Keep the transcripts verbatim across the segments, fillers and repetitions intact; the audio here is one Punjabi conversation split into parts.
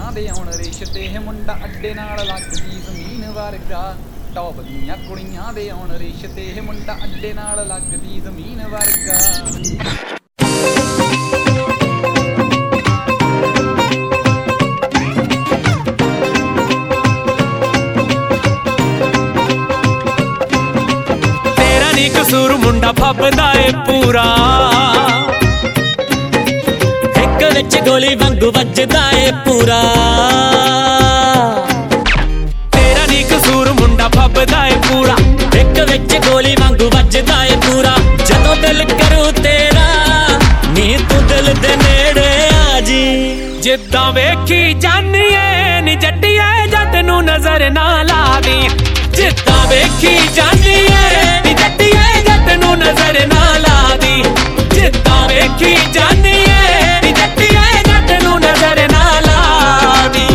ਕੁੜੀਆਂ ਦੇ ਆਉਣ ਰਿਸ਼ਤੇ ਇਹ ਮੁੰਡਾ ਅੱਡੇ ਨਾਲ ਲੱਗਦੀ ਜ਼ਮੀਨ ਵਰਗਾ ਟੌਪ ਦੀਆਂ ਕੁੜੀਆਂ ਦੇ ਆਉਣ ਰਿਸ਼ਤੇ ਇਹ ਮੁੰਡਾ ਅੱਡੇ ਨਾਲ ਲੱਗਦੀ ਜ਼ਮੀਨ ਵਰਗਾ। ਕਸੂਰ ਮੁੰਡਾ ਫੱਬਦਾ ਏ ਪੂਰਾ ਇੱਕ ਵਿੱਚ ਗੋਲੀ ਵਾਂਗੂ ਵੱਜਦਾ ਏ ਪੂਰਾ। ਤੇਰਾ ਨੀ ਕਸੂਰ ਮੁੰਡਾ ਫੱਬਦਾ ਏ ਪੂਰਾ ਇੱਕ ਵਿੱਚ ਗੋਲੀ ਵਾਂਗੂ ਵੱਜਦਾ ਏ ਪੂਰਾ। ਜਦੋਂ ਦਿਲ ਕਰੂ ਤੇਰਾ ਨੀ ਤੂੰ ਦਿਲ ਦੇ ਨੇੜੇ ਆ ਜੀ। ਜਿੱਦਾਂ ਵੇਖੀ ਜਾਨੀ ਏ ਨੀ ਜੱਟੀਏ ਜੱਟ ਨੂੰ ਨਜ਼ਰ ਨਾ ਲਾ ਦੀ। ਜਿੱਦਾਂ ਵੇਖੀ ਜਾਨੀ ਏ ਨੀ ਜੱਟੀਏ ਜੱਟ ਨੂੰ ਨਜ਼ਰ ਨਾ ਲਾ ਦੀ। ਜਿੱਦਾਂ ਵੇਖੀ ਜਾਨੀ ਏ ਨੀ ਜੱਟੀਏ ਜੱਟ ਨੂੰ ਨਜ਼ਰ ਨਾ ਲਾ ਦੀ।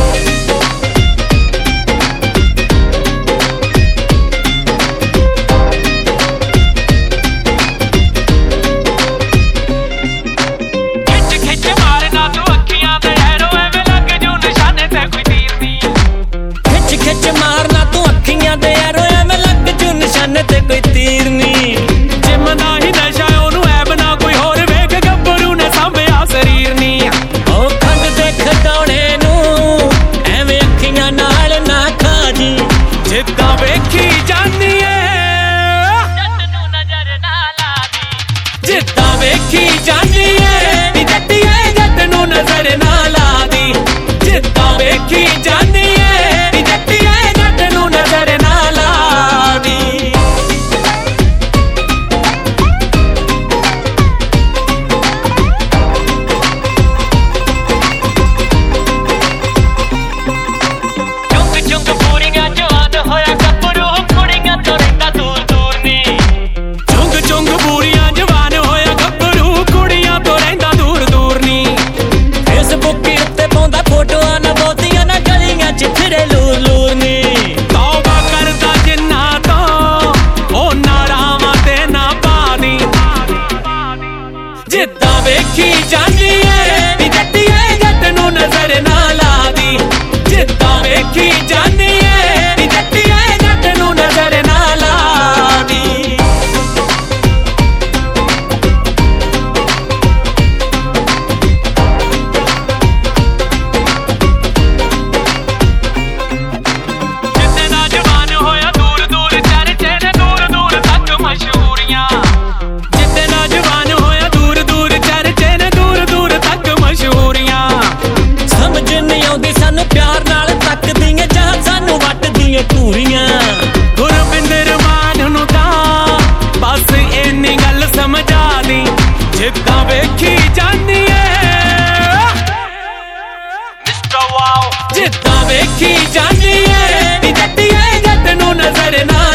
ਖਿੱਚ ਖਿੱਚ ਮਾਰਨਾ ਤੂੰ ਅੱਖੀਆਂ ਦੇ ਐਰੋ ਐਵੇਂ ਲੱਗ ਜੂ ਨਿਸ਼ਾਨੇ ਤੇ ਕੋਈ ਤੀਰ ਨੀ। ਖਿੱਚ ਖਿੱਚ ਮਾਰਨਾ ਤੂੰ ਅੱਖੀਆਂ ਦੇ ਐਰੋ ਐਵੇਂ ਲੱਗ ਜੂ ਨਿਸ਼ਾਨੇ ਤੇ ਕੋਈ ਤੀਰ ਨੀ। ਜਿਮ ਨਾ ਹੀ ਨਸ਼ਾ ਉਹਨੂੰ ਐਬ ਨਾ ਕੋਈ ਹੋਰ ਵੇਖ ਗੱਭਰੂ ਨੇ ਸਾਂਭਿਆ ਸਰੀਰ ਨੀ। ਉਹ ਖੰਡ ਦੇ ਖਡਾਉਣੇ ਨੂੰ ਐਵੇਂ ਅੱਖੀਆਂ ਨਾਲ ਨਾ ਖਾ ਜੀ। ਜਿੱਦਾਂ ਵੇਖੀ ਜਾਨੀ ਏ ਜੱਟ ਨੂੰ ਨਜ਼ਰ ਨਾ ਲਾ ਦੀ। ਜਿੱਦਾਂ ਵੇਖੀ ਜਾਨੀ ਏ ਨੀ ਜੱਟੀਏ ਜੱਟ ਨੂੰ ਨਜ਼ਰ ਨਾ ਲਾ ਦੀ। ਜਿੱਦਾਂ ਵੇਖੀ ਜਾਨੀ ਏ ਨੀ ਜੱਟੀਏ ਜੱਟ ਨੂੰ ਨਜ਼ਰ ਨਾ ਲਾ ਦੀ। ਚੁੰਗ ਪੂਰੀਆਂ ਜਵਾਨ ਹੋਇਆ ਗੱਭਰੂ ਕੁੜੀਆਂ ਤੋਂ ਰਹਿੰਦਾ ਦੂਰ ਦੂਰ ਨੀ। ਚੁੰਗ ਚੁੰਗ ਪੂਰੀਆਂ ਜਵਾਨ ਹੋਇਆ ਗੱਭਰੂ ਕੁੜੀਆਂ ਤੋਂ ਰਹਿੰਦਾ ਦੂਰ ਦੂਰ ਨੀ। ਫੇਸਬੁੱਕ ਉੱਤੇ ਪਾਉਂਦਾ ਫੋਟੋਆਂ ਨਾ ਬਹੁਤੀਆਂ ਨਾ ਗਲੀਆਂ ਚ ਫਿਰੇ ਲੂਰ ਲੂਰ ਨੀ। ਤੌਬਾ ਕਰਦਾ ਜਿੰਨਾ ਤੋਂ ਉਹ ਨਾਰਾਵਾਂ ਤੇ ਨਾ ਪਾਣੀ। ਜਿੱਦਾਂ ਵੇਖੀ ਜਾਨੀ ਏ ਨੀ ਜੱਟੀਏ ਜੱਟ ਨੂੰ ਨਜ਼ਰ ਨਾ ਲਾ ਦੀ। ਜਿੱਦਾਂ ਵੇਖੀ ਜਾਨੀ ਏ ਨੀ ਜੱਟੀਏ ਜੱਟ ਨੂੰ ਨਜ਼ਰ ਨਾ ਲਾ ਦੀ। ਜਿੱਦੇ ਦਾ ਜਵਾਨ ਹੋਇਆ ਦੂਰ ਦੂਰ ਚਰਚੇ ਨੇ ਦੂਰ ਦੂਰ ਤੱਕ ਮਸ਼ਹੂਰੀਆਂ। ਜਿੱਦੇ ਦਾ ਜਵਾਨ ਹੋਇਆ ਦੂਰ ਦੂਰ ਚਰਚੇ ਨੇ ਦੂਰ ਦੂਰ ਤੱਕ ਮਸ਼ਹੂਰੀਆਂ। ਸਮਝ ਨਹੀਂ ਆਉਂਦੀ ਸਾਨੂੰ ਪਿਆਰ ਨਾਲ ਤੱਕਦੀਆਂ ਜਾਂ ਸਾਨੂੰ ਵੱਟਦੀਆਂ ਘੂਰੀਆਂ। ਗੁਰਵਿੰਦਰ ਮਾਨ ਨੂੰ ਤਾਂ ਬਸ ਇੰਨੀ ਗੱਲ ਸਮਝਾ ਦੀ। ਜਿੱਦਾਂ ਵੇਖੀ ਜਾਨੀ ਏ ਮਿਸਟਰ ਵਾਓ। ਜਿੱਦਾਂ ਵੇਖੀ ਜਾਨੀ ਏ ਨੀ ਜੱਟੀਏ ਜੱਟ ਨੂੰ ਨਜ਼ਰ ਨਾ